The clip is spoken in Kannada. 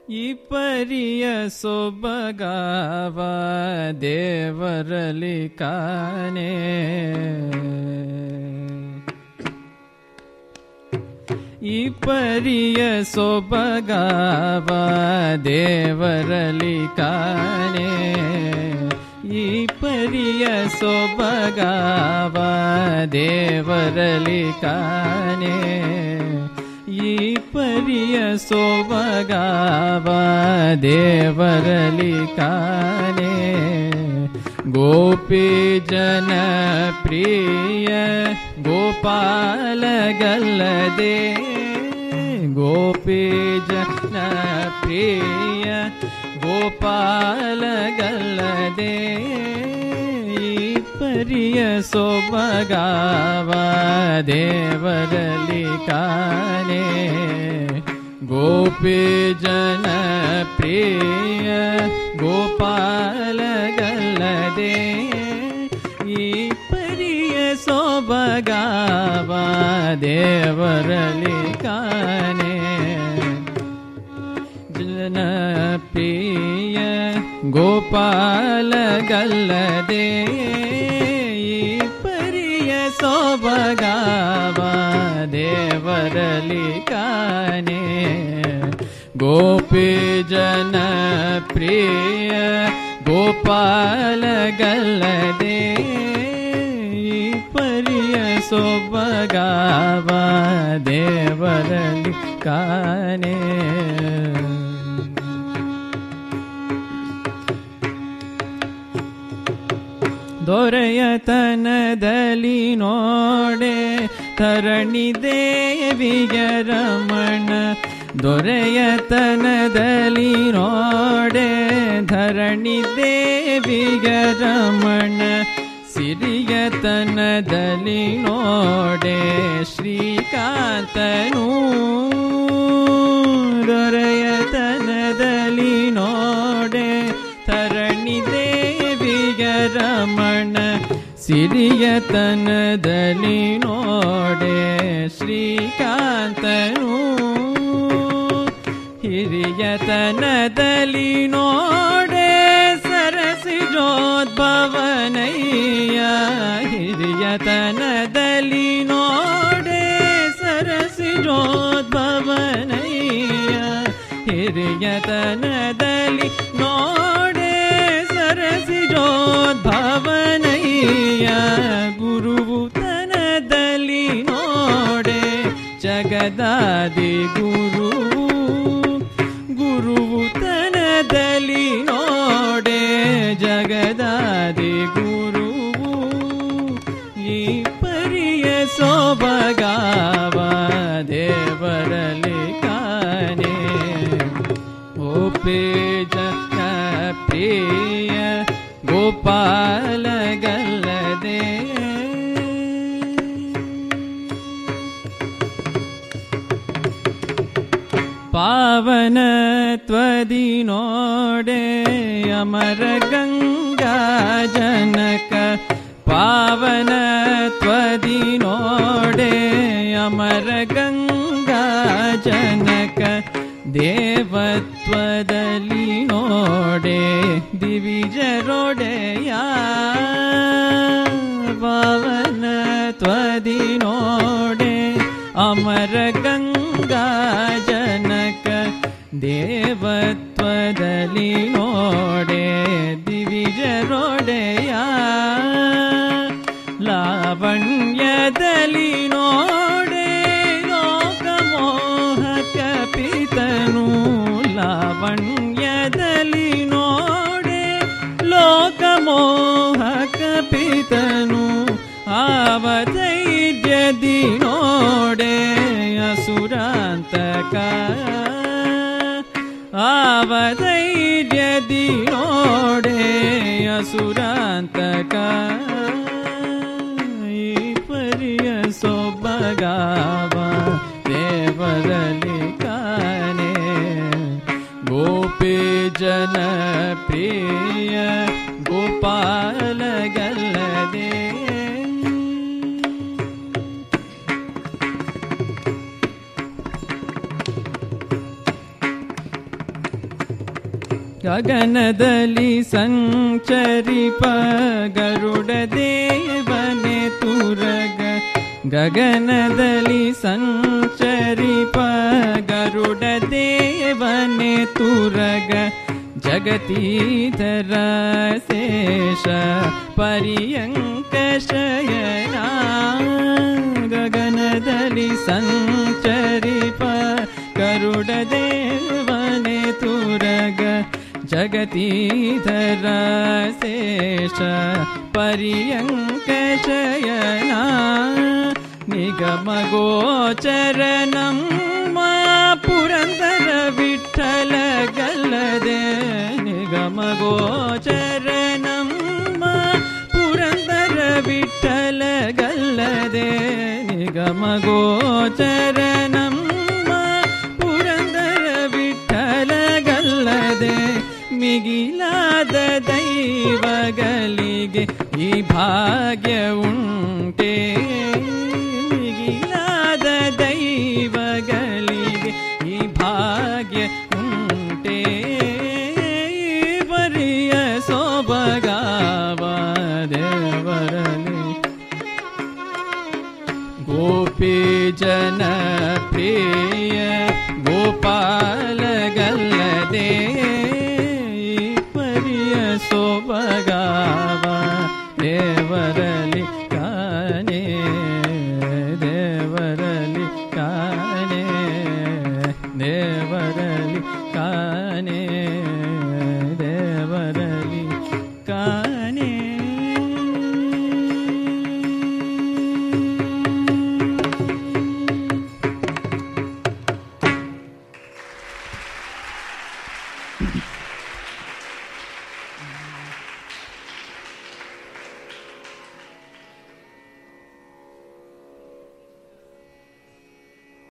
ಈ ಪರಿಯ ಸೊಬಗಾವ ದೇವರಲಿ ಕಾಣೆ. ಈ ಪರಿಯ ಸೊಬಗಾವ ದೇವರಲಿ ಕಾಣೆ. ಈ ಪರಿಯ ಸೊಬಗಾವ ದೇವರಲಿ ಕಾಣೆ. ಈ ಪರಿಯ ಸೊಬಗಾವ ದೇವರಲಿ ಕಾಣೆ. ಗೋಪಿ ಜನ ಪ್ರಿಯ ಗೋಪಾಲಗಲ್ಲದೆ. ಗೋಪಿ ಜನ ಪ್ರಿಯ ಗೋಪಾಲಗಲ್ಲದೆ. ಈ ಪರಿಯ ಸೊಬಗಾವ ದೇವರಲಿ ಕಾಣೆ. ಗೋಪಿ ಜನ ಪ್ರಿಯ ಗೋಪಾಲಗಲ್ಲದೆ. ಈ ಪರಿಯ ಸೊಬಗಾವ ದೇವರಲಿ ಕಾಣೆ. ಜನ ಪ್ರಿಯ ಗೋಪಾಲಗಲ್ಲದೆ. ಈ ಪರಿಯ ಸೊಬಗಾವ ದೇವರಲಿ ಕಾಣೆ. ಗೋಪಿ ಜನ ಪ್ರಿಯ ಗೋಪಾಲಗಲ್ಲದೆ. ಈ ಪರಿಯ ಸೊಬಗಾವ ದೇವರಲಿ ಕಾಣೆ. ದೊರೆಯತನದಲ್ಲಿ ನೋಡೆ ಧರಣಿ ದೇವಿಯ ರಮಣ. ದೊರೆಯತನದಲ್ಲಿ ನೋಡೆ ಧರಣಿ ದೇವಿಯ ರಮಣ. ಸಿರಿಯತನದಲ್ಲಿ ನೋಡೆ ಶ್ರೀಕಾಂತನು. ದೊರೆಯತನದಲ್ಲಿ ನೋಡೆ ಧರಣಿ ದೇವಿಯ ರಮಣ. ಸಿರಿಯತನದಲ್ಲಿ ನೋಡೆ ಶ್ರೀಕಾಂತನು. ಹಿರಿಯತನದಲ್ಲಿ ನೋಡೆ ಸರಸಿಜೋದ್ಭವನಯ್ಯ. ಹಿರಿಯತನದಲ್ಲಿ ನೋಡೆ ಸರಸಿಜೋದ್ಭವನಯ್ಯ. ಹಿರಿಯತನದಲ್ಲಿ ನೋಡೆ ಸರಸಿಜೋದ್ಭವನಯ್ಯ. ಗುರುವು ತನದಲ್ಲಿ ನೋಡೆ ಜಗದಾದಿ ಗುರು. ಗುರುವು ತನದಲ್ಲಿ ನೋಡೆ ಜಗದಾದಿ ಗುರುವು. ಈ ಪರಿಯ ಸೊಬಗಾವ ದೇವರಲಿ ಕಾಣೆ. ಗೋಪಿ ಜನ ಪ್ರಿಯ ಗೋಪಾಲಗಲ್ಲದೆ. ಪಾವನತ್ವದಿ ನೋಡೆ ಅಮರ ಗಂಗಾ ಜನಕ. ಪಾವನತ್ವದಿ ನೋಡೆ ಅಮರ ಗಂಗಾ ಜನಕ. ದೇವತ್ವದಲ್ಲಿ ನೋಡೆ ದಿವಿಜರೊಡೆಯ. ಪಾವನತ್ವದಿ ನೋಡೆ ಅಮರ ಗಂಗಾ ಜನಕ. ದೇವತ್ವದಲ್ಲಿ ನೋಡೆ ದಿವಿಜರೊಡೆಯ. ಲಾವಣ್ಯದಲ್ಲಿ ನೋಡೆ ಲೋಕಮೋಹಕ ಪಿತನು. ಲಾವಣ್ಯದಲ್ಲಿ ನೋಡೆ ಲೋಕಮೋಹಕ ಪಿತನು. ಆವಧೈರ್ಯದಿ ನೋಡೆ ಅಸುರಾಂತಕ. ಆವಧೈರ್ಯದಿ ನೋಡೆ ಅಸುರಾಂತಕ. ಈ ಪರಿಯ ಸೊಬಗಾವ ದೇವರಲಿ ಕಾಣೆ. ಗೋಪಿ ಜನ ಪ್ರಿಯ ಗೋಪಾಲಗಲ್ಲದೆ. ಗಗನದಲ್ಲಿ ಸಂಚರಿಪ ಗರುಡ ದೇವನೆ ತುರಗ ಗಗನದಲ್ಲಿ ಸಂಚರಿಪ ಗರುಡ ದೇವನೆ ತುರಗ ಜಗತೀಧರ ಶೇಷ ಪರ್ಯಂಕ ಶಯನ ಗಗನದಲ್ಲಿ ಸಂಚರಿಪ ಗರುಡ ದೇವನೆ ತುರಗ ಜಗತೀಧರ ಶೇಷ ಪರ್ಯಂಕ ಶಯನ ನಿಗಮ ಗೋಚರನಂ ಪುರಂದರ ವಿಠಲ ಗಲ್ಲದೆ ನಿಗಮ ಗೋಚರನಂ ಪುರಂದರ ವಿಠಲ ಗಲ್ಲದೆ ನಿಗಮ ಗೋಚರನಂ ಪುರಂದರ ವಿಠಲ ಗಲ್ಲದೆ ಮಿಗಿಲಾದ ದೈವಗಳಿಗೆ ಈ ಭಾಗ್ಯ ಉಂಟೆ ಮಿಗಿಲಾದ ದೈವಗಳಿಗೆ ಈ ಭಾಗ್ಯ ಉಂಟೆ ಬರಿಯ ಸೊಬಗಾವ ದೇವರಲಿ ಗೋಪಿ ಜನ ಪ್ರಿಯ ಗೋಪಾಲ ಗಲ್ಲದೆ ಸೊಬಗಾವ ದೇವರಲಿ ಕಾನೆ ದೇವರಲಿ ಕಾನೆ ದೇವರಲಿ ಕಾನೆ ದೇವರಲಿ ಕಾನೆ.